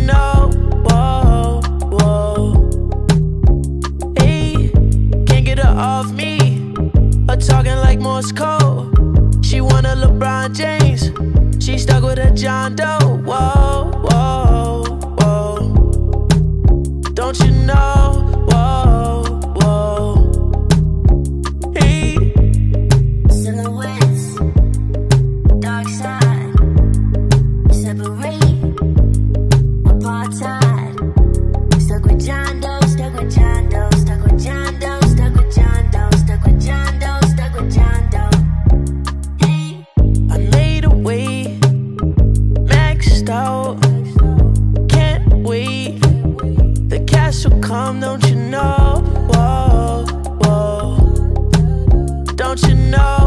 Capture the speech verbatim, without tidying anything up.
know? Whoa, whoa. Hey, can't get her off me. Her talking like Morse code. She want a LeBron James. She stuck with a John Doe. Whoa, whoa, whoa. Don't you know? Whoa, whoa. Hey. Silhouettes, dark side, separate, apartheid. Stuck with John Doe, stuck with John Doe, stuck with John Doe, stuck with John Doe, stuck with John Doe, stuck with John Doe. Hey. I made a way, maxed out, can't wait. The cash will come, don't you know? Whoa, whoa. Don't you know?